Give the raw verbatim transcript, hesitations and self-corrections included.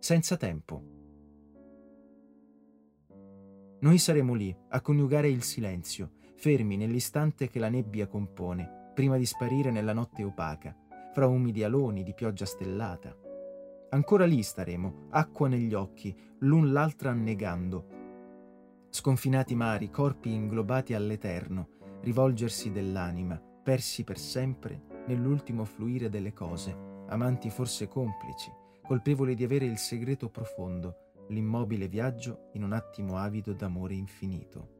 senza tempo. Noi saremo lì a coniugare il silenzio, fermi nell'istante che la nebbia compone, prima di sparire nella notte opaca, fra umidi aloni di pioggia stellata. Ancora lì staremo, acqua negli occhi, l'un l'altra annegando. Sconfinati mari, corpi inglobati all'eterno, rivolgersi dell'anima, persi per sempre nell'ultimo fluire delle cose, amanti forse complici, colpevoli di avere il segreto profondo, l'immobile viaggio in un attimo avido d'amore infinito.